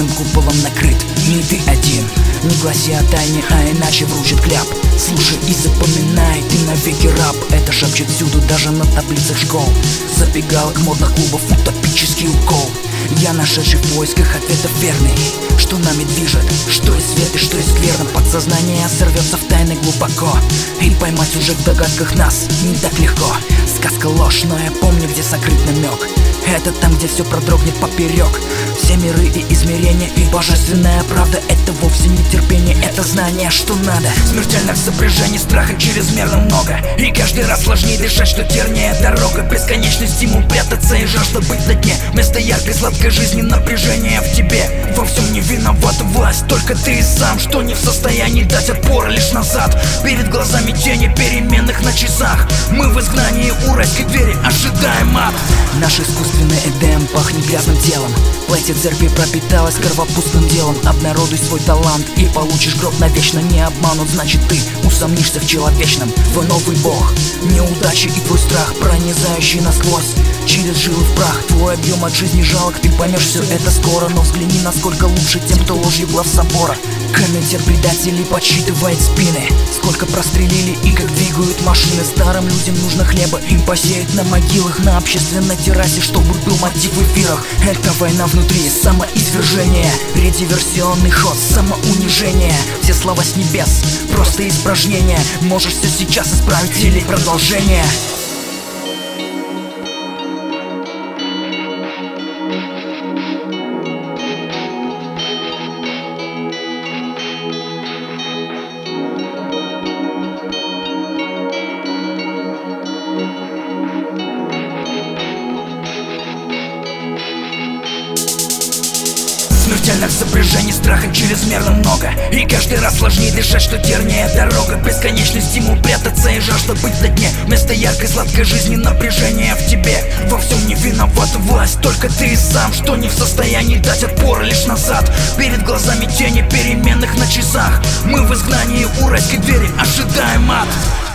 белым куполом накрыт. Не ты один, не гласи о тайне, а иначе вручит кляп. Слушай и запоминай, ты навеки раб. Это шепчет всюду, даже на таблицах школ, забегалок, модных клубов, утопический укол. Я нашедший в поисках ответов верный, что нами движет, что есть свет и что есть скверно. Подсознание сорвется в тайны глубоко, и поймать уже в догадках нас не так легко. Сказка ложь, но я помню, где сокрыт намек. Это там, где все продрогнет поперек. Все миры и измерения, и божественная правда. Это вовсе не терпение, это знание, что надо. Смертельных сопряжений, страха чрезмерно много, и каждый раз сложнее дышать, что тернее дорога. Бесконечный стимул прятаться и жажда быть на дне. Вместо яркой сладкой жизни напряжение в тебе. Во всем не виновата власть, только ты и сам, что не в состоянии дать отпора, лишь назад. Перед глазами тени переменных на часах. Мы в изгнании у райской двери, ожидаем ад. Наш искусственный Эдем пахнет грязным телом. Платье церкви пропиталось кровопустым делом. Обнародуй свой талант и получишь гроб навечно. Не обманут, значит ты усомнишься в человечном. Твой новый бог, неудачи и твой страх, пронизающий насквозь через жилы в прах. Твой объем от жизни жалок, ты поймешь все это скоро. Но взгляни, насколько лучше тем, кто ложью глав собора. Комитет предателей подсчитывает спины, сколько прострелили и как двигают машины. Старым людям нужно хлеба, им посеют на могилах, на общественной террасе, чтобы был мотив в эфирах. Это война внутри, самоизвержение, редиверсионный ход, самоунижение. Все слова с небес, просто испражнения. Можешь все сейчас исправить или продолжение. Смертельных сопряжений, страха чрезмерно много, и каждый раз сложнее дышать, что тернее дорога. Бесконечный стимул прятаться и жажда быть на дне. Вместо яркой сладкой жизни напряжение в тебе. Во всем не виновата власть, только ты и сам, что не в состоянии дать отпора, лишь назад. Перед глазами тени переменных на часах. Мы в изгнании у райской двери, ожидаем ад.